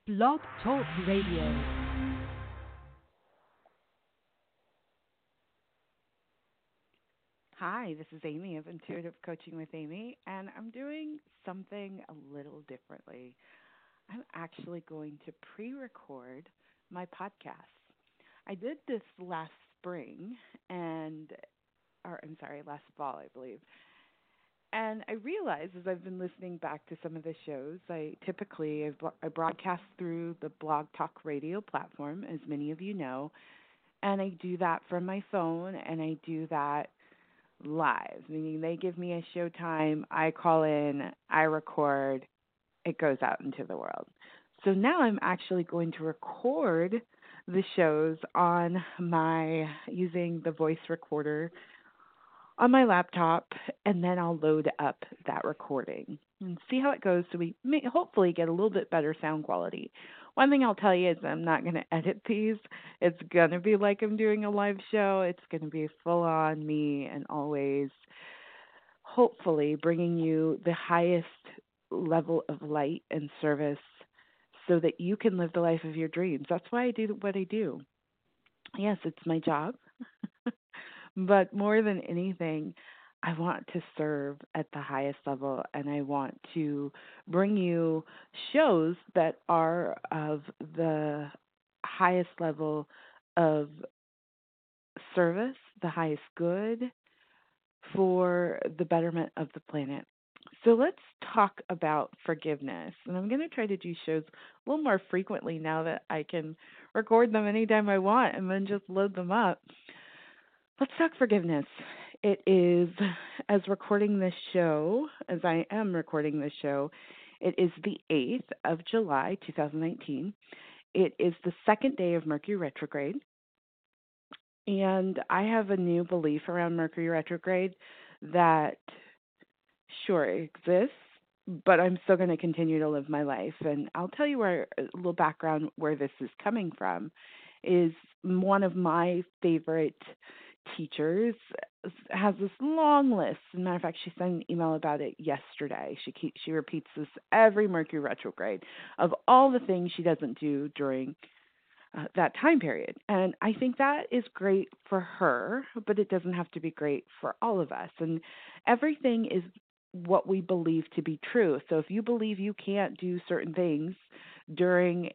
Blog Talk Radio. Hi, this is Amy of Intuitive Coaching with Amy, and I'm doing something a little differently. I'm actually going to pre record my podcast. I did this last spring, or I'm sorry, last fall, I believe. And I realized as I've been listening back to some of the shows, I broadcast through the Blog Talk Radio platform, as many of you know, and I do that from my phone, and I do that live, meaning they give me a show time, I call in, I record, it goes out into the world. So now I'm actually going to record the shows on my using the voice recorder on my laptop, and then I'll load up that recording and see how it goes so we may hopefully get a little bit better sound quality. One thing I'll tell you is I'm not going to edit these. It's going to be like I'm doing a live show. It's going to be full on me and always hopefully bringing you the highest level of light and service so that you can live the life of your dreams. That's why I do what I do. Yes, it's my job. But more than anything, I want to serve at the highest level, and I want to bring you shows that are of the highest level of service, the highest good for the betterment of the planet. So let's talk about forgiveness. And I'm going to try to do shows a little more frequently now that I can record them anytime I want and then just load them up. Let's talk forgiveness. It is, as I am recording this show, it is the 8th of July, 2019. It is the second day of Mercury retrograde. And I have a new belief around Mercury retrograde that, sure, it exists, but I'm still going to continue to live my life. And I'll tell you a little background where this is coming from. Is one of my favorite teachers has this long list. As a matter of fact, she sent an email about it yesterday. She repeats this every Mercury retrograde of all the things she doesn't do during that time period. And I think that is great for her, but it doesn't have to be great for all of us. And everything is what we believe to be true. So if you believe you can't do certain things during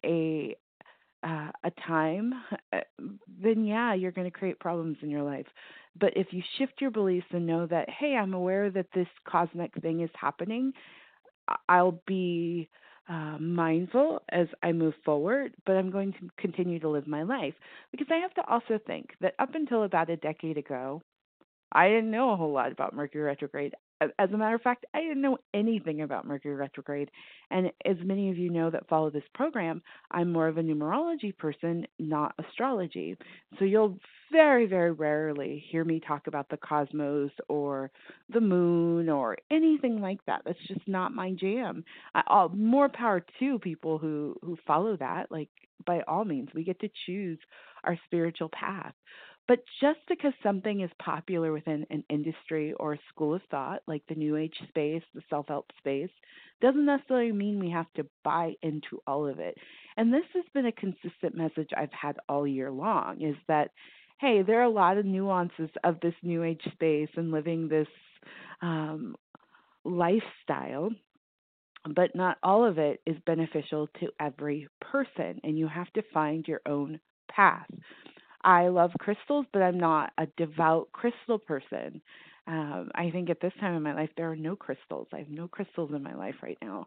a time, then yeah, you're going to create problems in your life. But if you shift your beliefs and know that, hey, I'm aware that this cosmic thing is happening, I'll be mindful as I move forward, but I'm going to continue to live my life. Because I have to also think that up until about a decade ago, I didn't know a whole lot about Mercury retrograde. As a matter of fact, I didn't know anything about Mercury retrograde. And as many of you know that follow this program, I'm more of a numerology person, not astrology. So you'll very, very rarely hear me talk about the cosmos or the moon or anything like that. That's just not my jam. More power to people who follow that. Like, by all means, we get to choose our spiritual path. But just because something is popular within an industry or a school of thought, like the New Age space, the self help space, doesn't necessarily mean we have to buy into all of it. And this has been a consistent message I've had all year long is that, hey, there are a lot of nuances of this New Age space and living this um, lifestyle, but not all of it is beneficial to every person. And you have to find your own path. I love crystals, but I'm not a devout crystal person. I think at this time in my life there are no crystals. I have no crystals in my life right now.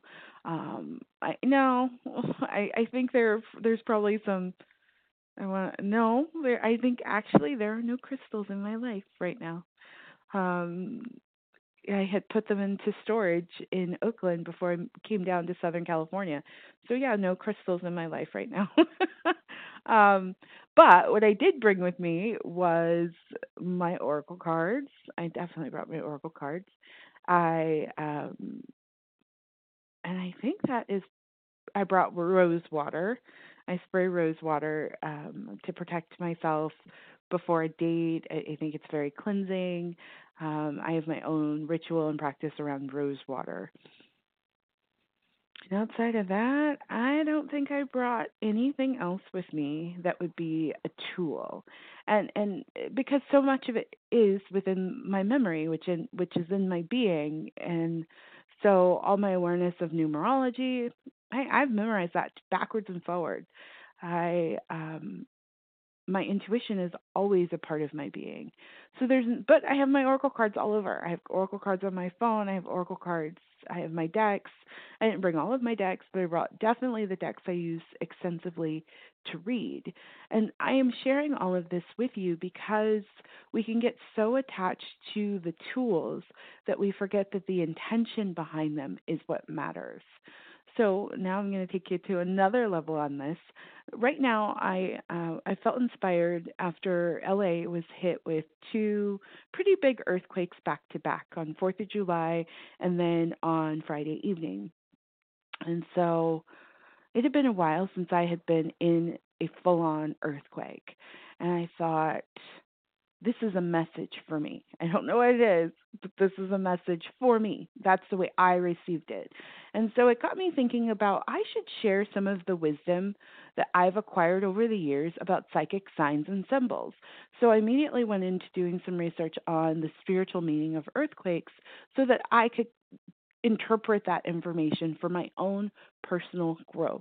I no, I think there's probably some. I want no. There, I think actually there are no crystals in my life right now. Um, I had put them into storage in Oakland before I came down to Southern California. So yeah, no crystals in my life right now. um, but what I did bring with me was my oracle cards. I definitely brought my oracle cards. I and I think that is I brought rose water. I spray rose water to protect myself before a date. I think it's very cleansing. I have my own ritual and practice around rose water. And outside of that, I don't think I brought anything else with me that would be a tool. And because so much of it is within my memory, which is in my being, and so all my awareness of numerology, I've memorized that backwards and forward. I My intuition is always a part of my being. So but I have my oracle cards all over. I have oracle cards on my phone. I have oracle cards. I have my decks. I didn't bring all of my decks, but I brought definitely the decks I use extensively to read. And I am sharing all of this with you because we can get so attached to the tools that we forget that the intention behind them is what matters. So now I'm going to take you to another level on this. Right now, I felt inspired after LA was hit with two pretty big earthquakes back to back on 4th of July and then on Friday evening. And so it had been a while since I had been in a full on earthquake. And I thought, this is a message for me. I don't know what it is, but this is a message for me. That's the way I received it. And so it got me thinking about I should share some of the wisdom that I've acquired over the years about psychic signs and symbols. So I immediately went into doing some research on the spiritual meaning of earthquakes so that I could interpret that information for my own personal growth.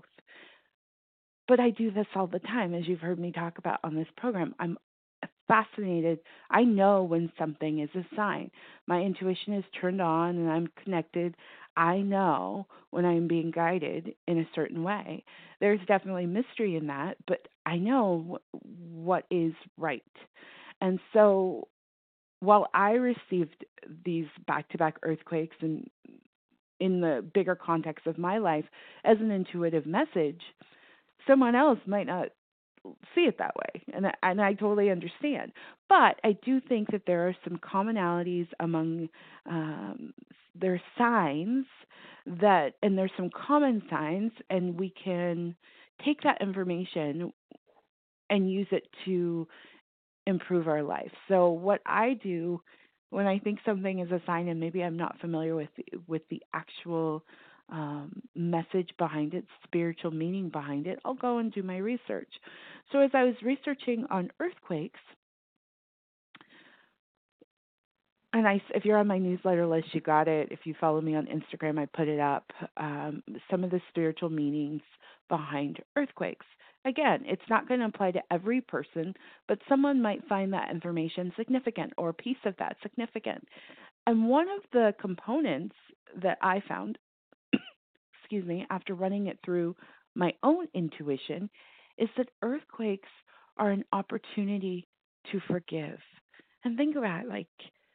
But I do this all the time, as you've heard me talk about on this program. I'm fascinated. I know when something is a sign. My intuition is turned on and I'm connected. I know when I'm being guided in a certain way. There's definitely mystery in that, but I know what is right. And so while I received these back to back earthquakes and in the bigger context of my life as an intuitive message, someone else might not see it that way, and I totally understand. But I do think that there are some commonalities among their signs and there's some common signs, and we can take that information and use it to improve our life. So what I do when I think something is a sign and maybe I'm not familiar with the actual message behind it, spiritual meaning behind it, I'll go and do my research. So as I was researching on earthquakes, and if you're on my newsletter list, you got it. If you follow me on Instagram, I put it up. Some of the spiritual meanings behind earthquakes. Again, it's not going to apply to every person, but someone might find that information significant or a piece of that significant. And one of the components that I found, excuse me, after running it through my own intuition, is that earthquakes are an opportunity to forgive. And think about it, like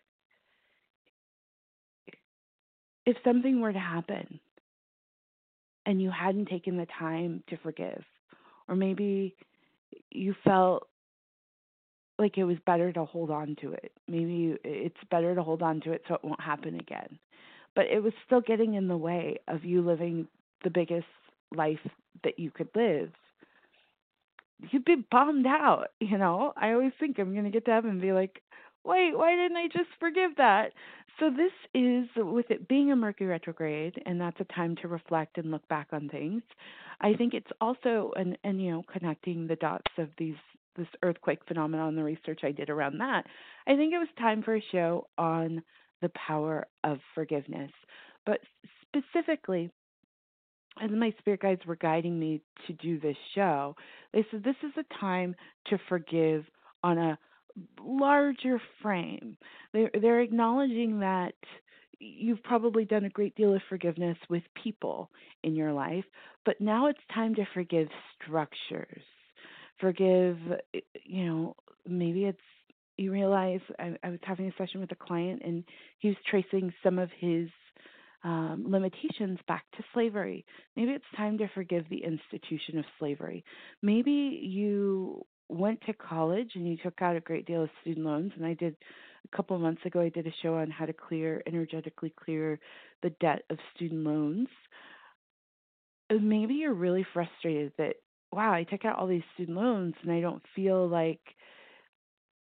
if something were to happen and you hadn't taken the time to forgive, or maybe you felt like it was better to hold on to it. Maybe it's better to hold on to it so it won't happen again. But it was still getting in the way of you living the biggest life that you could live. You'd be bummed out, you know. I always think I'm going to get to heaven and be like, wait, why didn't I just forgive that? So this is with it being a Mercury retrograde, and that's a time to reflect and look back on things. I think it's also and connecting the dots of this earthquake phenomenon, the research I did around that. I think it was time for a show on the power of forgiveness, but specifically as my spirit guides were guiding me to do this show, they said this is a time to forgive on a larger frame. They're acknowledging that you've probably done a great deal of forgiveness with people in your life, but now it's time to forgive structures. Forgive, maybe it's you realize I was having a session with a client and he was tracing some of his limitations back to slavery. Maybe it's time to forgive the institution of slavery. Maybe you went to college and you took out a great deal of student loans. And I did a couple of months ago, I did a show on how to energetically clear the debt of student loans. And maybe you're really frustrated that, wow, I took out all these student loans and I don't feel like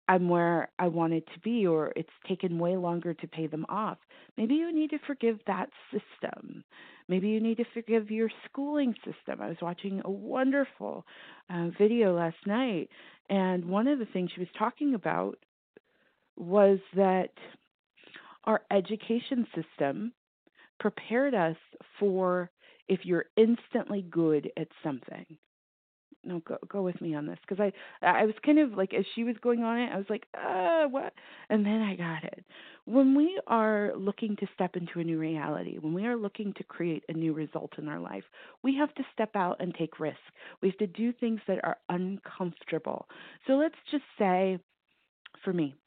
I'm where I wanted to be, or it's taken way longer to pay them off. Maybe you need to forgive that system. Maybe you need to forgive your schooling system. I was watching a wonderful video last night, and one of the things she was talking about was that our education system prepared us for if you're instantly good at something. No, go with me on this, because I was kind of like, as she was going on it, I was like, what? And then I got it. When we are looking to step into a new reality, when we are looking to create a new result in our life, we have to step out and take risks. We have to do things that are uncomfortable. So let's just say, for me,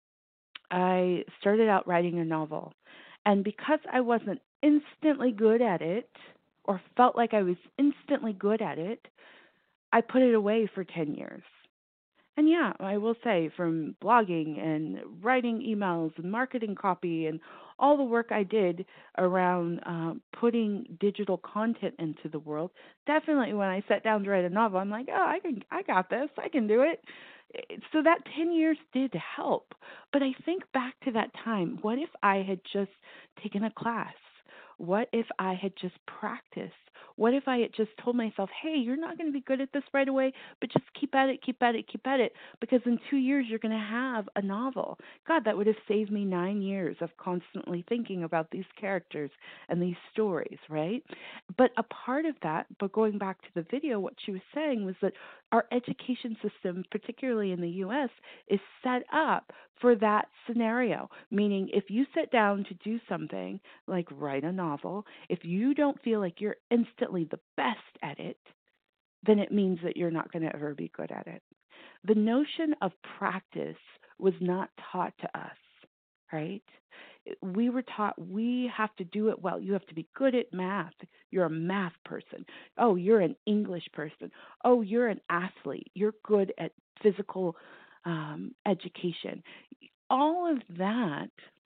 I started out writing a novel, and because I wasn't instantly good at it, or felt like I was instantly good at it, I put it away for 10 years. And yeah, I will say, from blogging and writing emails and marketing copy and all the work I did around putting digital content into the world, definitely when I sat down to write a novel, I'm like, oh, I got this, I can do it. So that 10 years did help. But I think back to that time. What if I had just taken a class? What if I had just practiced? What if I had just told myself, hey, you're not going to be good at this right away, but just keep at it, keep at it, keep at it, because in 2 years you're going to have a novel. God, that would have saved me 9 years of constantly thinking about these characters and these stories, right? But a part of that, but going back to the video, what she was saying was that our education system, particularly in the US, is set up for that scenario. Meaning, if you sit down to do something like write a novel, if you don't feel like you're instantly the best at it, then it means that you're not going to ever be good at it. The notion of practice was not taught to us, right? We were taught we have to do it well. You have to be good at math. You're a math person. Oh, you're an English person. Oh, you're an athlete. You're good at physical education. All of that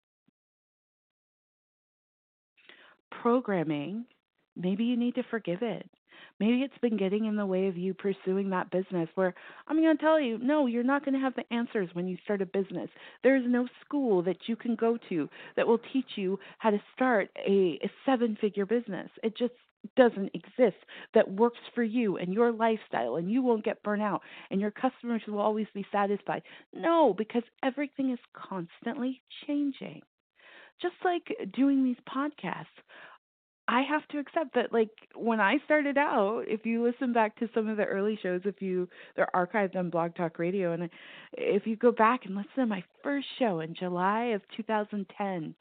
programming, maybe you need to forgive it. Maybe it's been getting in the way of you pursuing that business where I'm going to tell you, no, you're not going to have the answers when you start a business. There is no school that you can go to that will teach you how to start a seven-figure business. It just doesn't exist that works for you and your lifestyle, and you won't get burnt out and your customers will always be satisfied. No, because everything is constantly changing. Just like doing these podcasts, I have to accept that, like, when I started out, if you listen back to some of the early shows, if you they're archived on Blog Talk Radio, and if you go back and listen to my first show in July of 2010,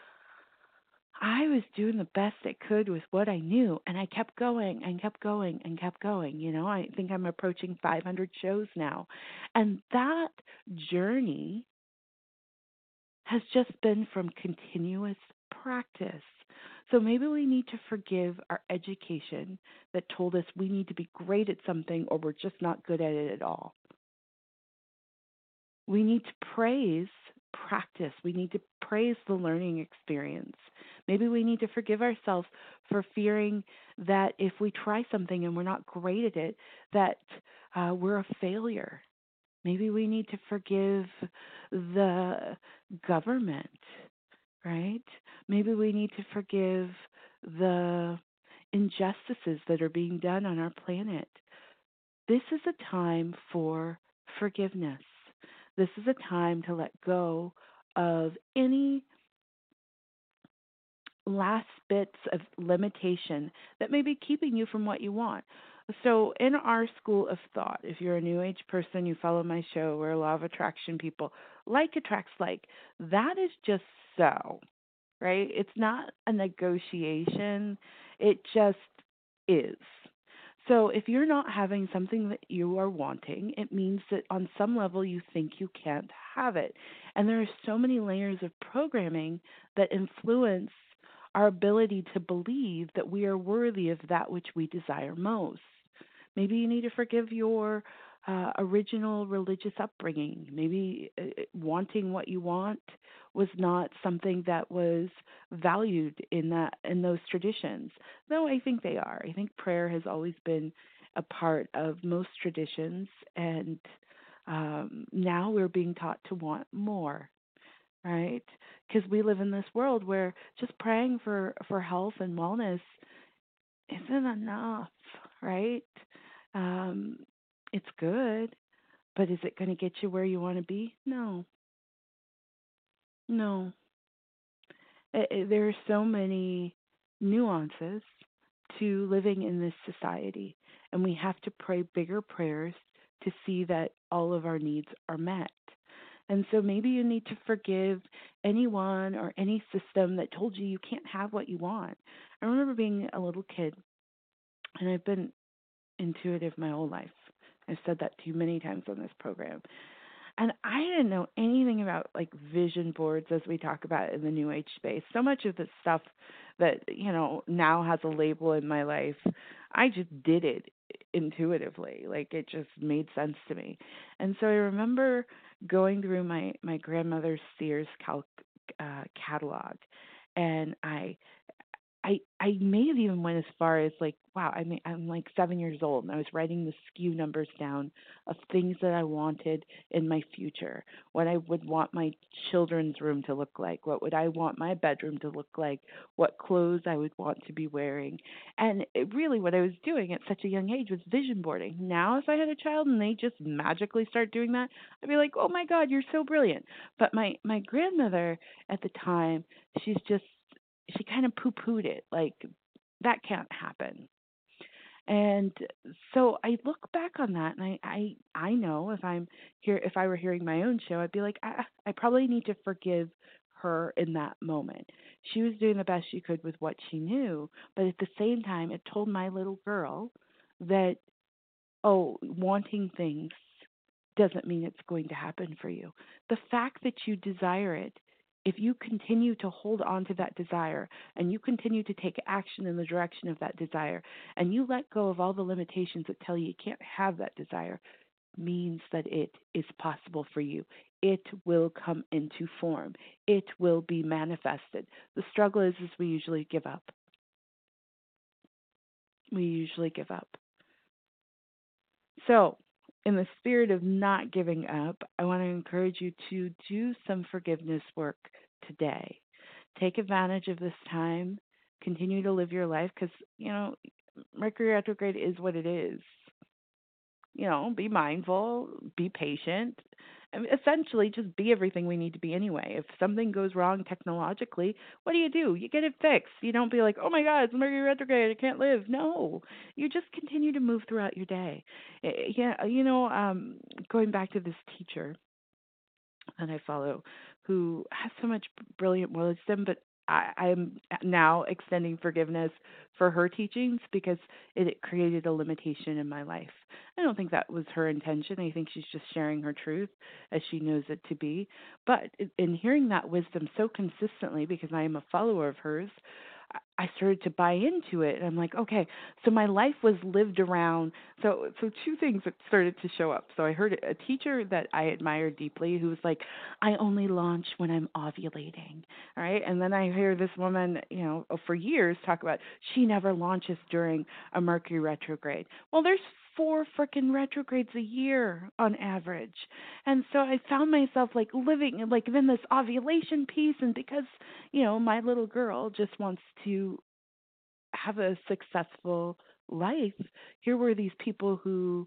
I was doing the best I could with what I knew, and I kept going and kept going and kept going. I think I'm approaching 500 shows now, and that journey has just been from continuous practice. So maybe we need to forgive our education that told us we need to be great at something or we're just not good at it at all. We need to praise practice. We need to praise the learning experience. Maybe we need to forgive ourselves for fearing that if we try something and we're not great at it, that we're a failure. Maybe we need to forgive the government, right? Maybe we need to forgive the injustices that are being done on our planet. This is a time for forgiveness. This is a time to let go of any last bits of limitation that may be keeping you from what you want. So, in our school of thought, if you're a new age person, you follow my show, we're law of attraction people, like attracts like, that is just so, right? It's not a negotiation, it just is. So, if you're not having something that you are wanting, it means that on some level you think you can't have it. And there are so many layers of programming that influence our ability to believe that we are worthy of that which we desire most. Maybe you need to forgive your original religious upbringing. Maybe wanting what you want was not something that was valued in those traditions. Though I think they are. I think prayer has always been a part of most traditions, and Now we're being taught to want more, right? Because we live in this world where just praying for health and wellness isn't enough, right? Um, it's good, but is it going to get you where you want to be? No, no. There are so many nuances to living in this society, and we have to pray bigger prayers to see that all of our needs are met. And so maybe you need to forgive anyone or any system that told you you can't have what you want. I remember being a little kid, and I've been intuitive my whole life. I've said that to you many times on this program. And I didn't know anything about like vision boards as we talk about in the new age space. So much of the stuff that, now has a label in my life, I just did it intuitively. Like it just made sense to me. And so I remember going through my grandmother's Sears catalog, and I may have even went as far as like, wow, I'm like 7 years old and I was writing the SKU numbers down of things that I wanted in my future, what I would want my children's room to look like, what would I want my bedroom to look like, what clothes I would want to be wearing. And really what I was doing at such a young age was vision boarding. Now if I had a child and they just magically start doing that, I'd be like, "Oh my god, you're so brilliant." But my grandmother at the time, she's just she kind of poo-pooed it, like that can't happen. And so I look back on that, and I know if I were hearing my own show, I'd be like, I probably need to forgive her in that moment. She was doing the best she could with what she knew, but at the same time, it told my little girl that, oh, wanting things doesn't mean it's going to happen for you. The fact that you desire it, if you continue to hold on to that desire and you continue to take action in the direction of that desire, and you let go of all the limitations that tell you can't have that desire, means that it is possible for you. It will come into form. It will be manifested. The struggle is we usually give up. We usually give up. So, in the spirit of not giving up, I want to encourage you to do some forgiveness work today. Take advantage of this time. Continue to live your life because, Mercury retrograde is what it is. Be mindful, be patient. I mean, essentially, just be everything we need to be anyway. If something goes wrong technologically, what do? You get it fixed. You don't be like, oh my God, it's Mercury retrograde, I can't live. No, you just continue to move throughout your day. Yeah, going back to this teacher that I follow who has so much brilliant wisdom, but I'm now extending forgiveness for her teachings because it created a limitation in my life. I don't think that was her intention. I think she's just sharing her truth as she knows it to be. But in hearing that wisdom so consistently, because I am a follower of hers, I started to buy into it, and I'm like, okay, so my life was lived around. So two things that started to show up. So I heard a teacher that I admired deeply who was like, I only launch when I'm ovulating, all right? And then I hear this woman, for years talk about she never launches during a Mercury retrograde. Well, there's 4 freaking retrogrades a year on average. And so I found myself like living like in this ovulation piece, and because my little girl just wants to have a successful life. Here were these people who,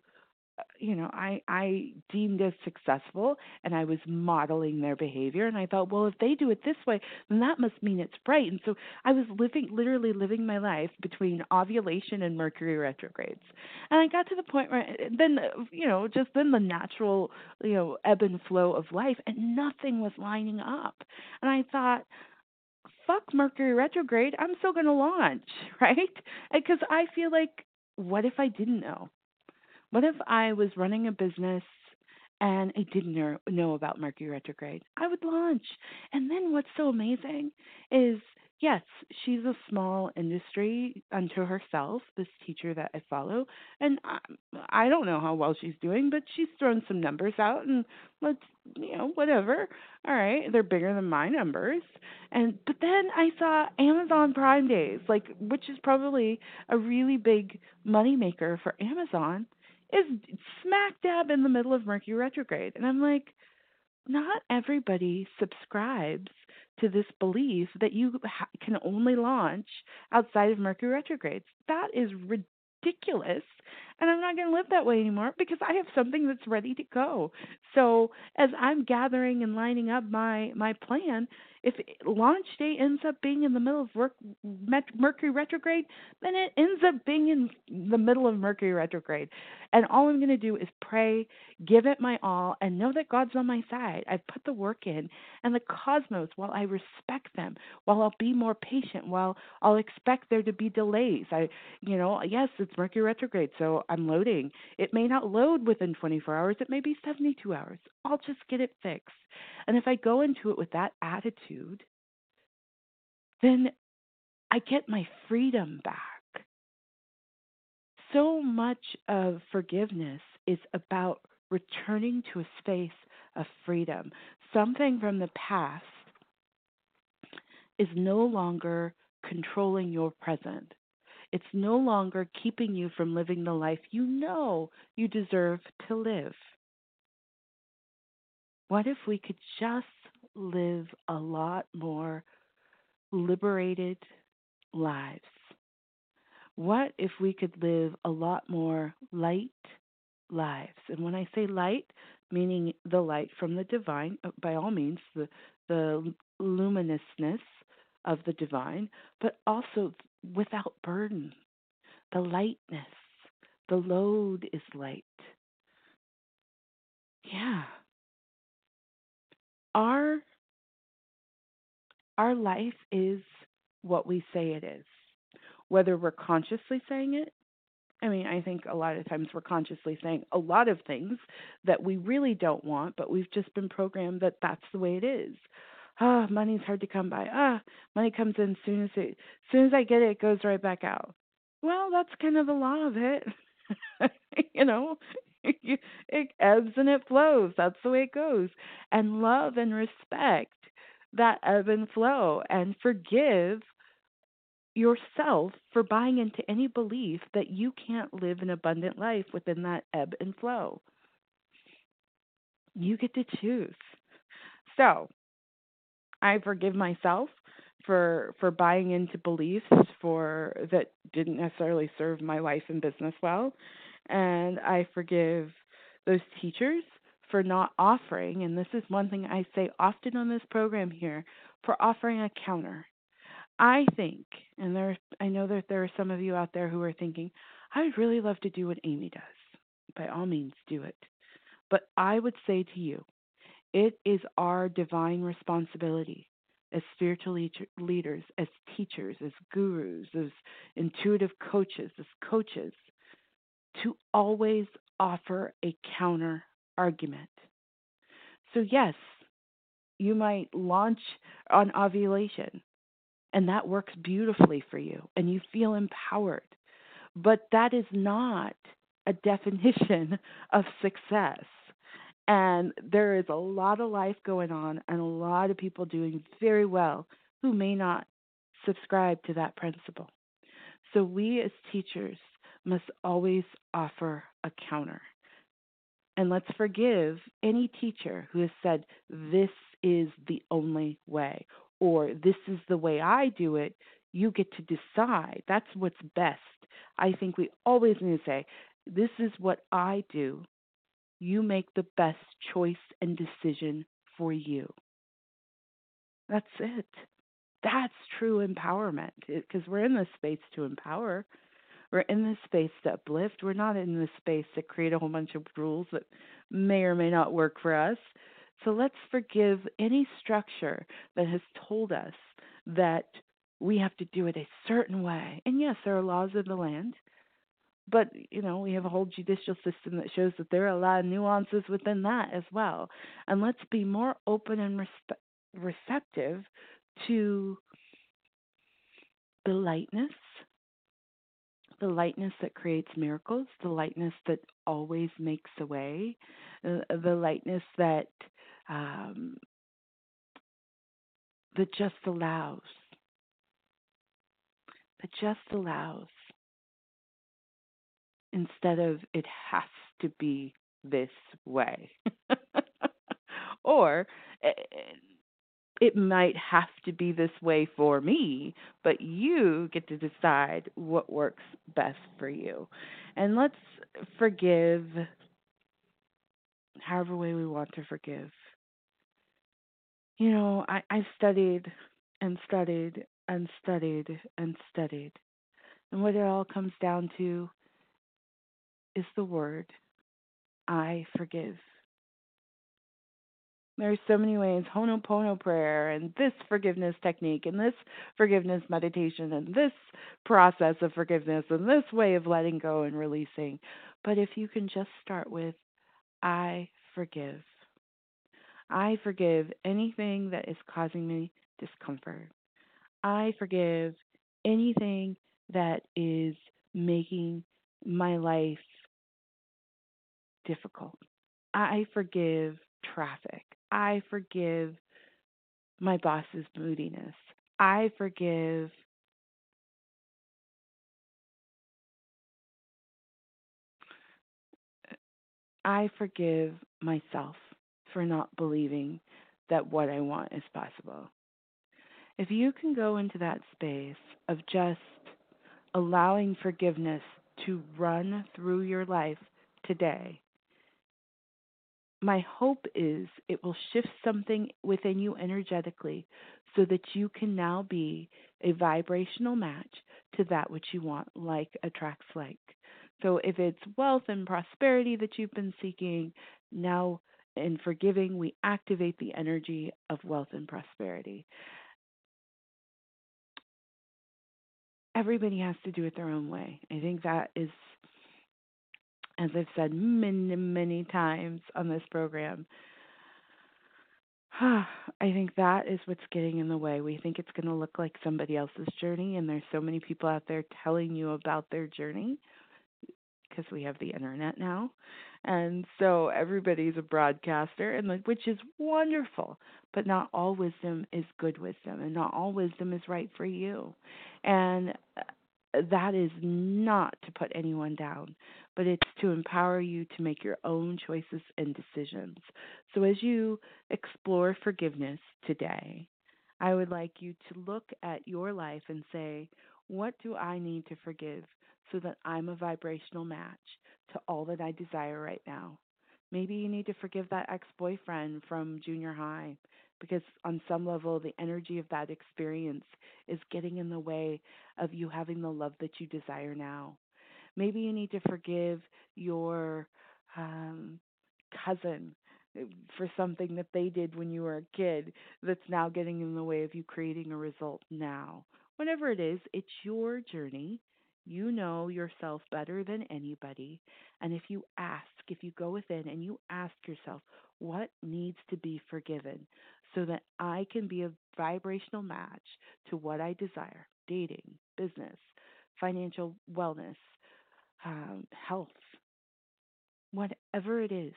I deemed as successful, and I was modeling their behavior. And I thought, well, if they do it this way, then that must mean it's right. And so I was literally living my life between ovulation and Mercury retrogrades. And I got to the point where then, just then the natural, ebb and flow of life, and nothing was lining up. And I thought, fuck Mercury retrograde, I'm still going to launch, right? Because I feel like, what if I didn't know? What if I was running a business and I didn't know about Mercury retrograde? I would launch. And then what's so amazing is, yes, she's a small industry unto herself, this teacher that I follow. And I don't know how well she's doing, but she's thrown some numbers out, and let's, whatever. All right, they're bigger than my numbers. But then I saw Amazon Prime Days, like, which is probably a really big moneymaker for Amazon. is smack dab in the middle of Mercury retrograde. And I'm like, not everybody subscribes to this belief that you can only launch outside of Mercury retrogrades. That is ridiculous. And I'm not going to live that way anymore because I have something that's ready to go. So as I'm gathering and lining up my plan, if launch day ends up being in the middle of Mercury retrograde, then it ends up being in the middle of Mercury retrograde. And all I'm going to do is pray, give it my all, and know that God's on my side. I've put the work in, and the cosmos, while I respect them, while I'll be more patient, while I'll expect there to be delays. Yes, it's Mercury retrograde, so I'm loading. It may not load within 24 hours, it may be 72 hours. I'll just get it fixed. And if I go into it with that attitude, then I get my freedom back. So much of forgiveness is about returning to a space of freedom. Something from the past is no longer controlling your present. It's no longer keeping you from living the life you know you deserve to live. What if we could just live a lot more liberated lives? What if we could live a lot more light lives? And when I say light, meaning the light from the divine, by all means, the luminousness of the divine, but also without burden, the lightness. The load is light. Yeah. Our our life is what we say it is. Whether we're consciously saying it, I mean, I think a lot of times we're consciously saying a lot of things that we really don't want, but we've just been programmed that that's the way it is. Money's hard to come by. Money comes in soon as I get it, it goes right back out. Well, that's kind of the law of it. you know, it ebbs and it flows. That's the way it goes. And love and respect that ebb and flow and forgive yourself for buying into any belief that you can't live an abundant life within that ebb and flow. You get to choose. So I forgive myself for buying into beliefs for that didn't necessarily serve my life and business well, and I forgive those teachers for not offering. And this is one thing I say often on this program here, for offering a counter. I think, and I know that there are some of you out there who are thinking, I would really love to do what Amy does. By all means, do it. But I would say to you, it is our divine responsibility as spiritual leaders, as teachers, as gurus, as intuitive coaches, to always offer a counter argument. So, yes, you might launch on ovulation, and that works beautifully for you, and you feel empowered. But that is not a definition of success. And there is a lot of life going on and a lot of people doing very well who may not subscribe to that principle. So we as teachers must always offer a counter. And let's forgive any teacher who has said, this is the only way, or this is the way I do it. You get to decide. That's what's best. I think we always need to say, this is what I do. You make the best choice and decision for you. That's it. That's true empowerment because we're in this space to empower. We're in this space to uplift. We're not in this space to create a whole bunch of rules that may or may not work for us. So let's forgive any structure that has told us that we have to do it a certain way. And yes, there are laws of the land, but we have a whole judicial system that shows that there are a lot of nuances within that as well. And let's be more open and receptive to the lightness that creates miracles, the lightness that always makes a way, the lightness um, that just allows, that just allows. instead of it has to be this way. Or eh, it might have to be this way for me, but you get to decide what works best for you. And let's forgive however way we want to forgive. I studied and studied and studied and studied. And what it all comes down to is the word I forgive. There's so many ways, Ho'oponopono prayer and this forgiveness technique and this forgiveness meditation and this process of forgiveness and this way of letting go and releasing. But if you can just start with I forgive. I forgive anything that is causing me discomfort. I forgive anything that is making my life difficult. I forgive traffic. I forgive my boss's moodiness. I forgive I forgive myself for not believing that what I want is possible. If you can go into that space of just allowing forgiveness to run through your life today, my hope is it will shift something within you energetically so that you can now be a vibrational match to that which you want, like attracts like. So if it's wealth and prosperity that you've been seeking, now in forgiving, we activate the energy of wealth and prosperity. Everybody has to do it their own way. I think that is, as I've said many, many times on this program, I think that is what's getting in the way. We think it's going to look like somebody else's journey, and there's so many people out there telling you about their journey because we have the internet now. And so everybody's a broadcaster, and which is wonderful, but not all wisdom is good wisdom, and not all wisdom is right for you. And that is not to put anyone down, but it's to empower you to make your own choices and decisions. So as you explore forgiveness today, I would like you to look at your life and say, what do I need to forgive so that I'm a vibrational match to all that I desire right now? Maybe you need to forgive that ex boyfriend from junior high because, on some level, the energy of that experience is getting in the way of you having the love that you desire now. Maybe you need to forgive your um, cousin for something that they did when you were a kid that's now getting in the way of you creating a result now. Whatever it is, it's your journey. You know yourself better than anybody. And if you go within and you ask yourself, what needs to be forgiven so that I can be a vibrational match to what I desire, dating, business, financial wellness, health, whatever it is,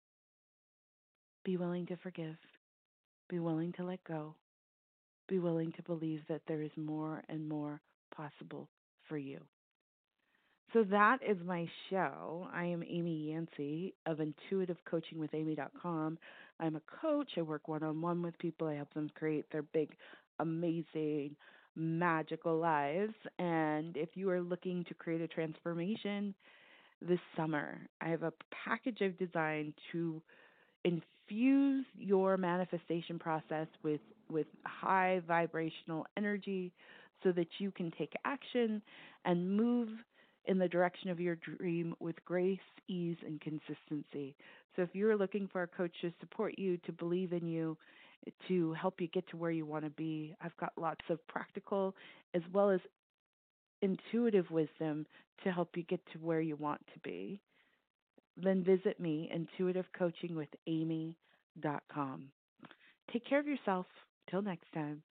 be willing to forgive, be willing to let go, be willing to believe that there is more and more possible for you. So that is my show. I am Amy Yancey of intuitivecoachingwithamy.com. I'm a coach. I work one on one with people. I help them create their big, amazing, magical lives. And if you are looking to create a transformation this summer, I have a package I've designed to infuse your manifestation process with high vibrational energy so that you can take action and move in the direction of your dream with grace, ease, and consistency. So if you're looking for a coach to support you, to believe in you, to help you get to where you want to be, I've got lots of practical as well as intuitive wisdom to help you get to where you want to be. Then visit me, intuitivecoachingwithamy.com. Take care of yourself. Till next time.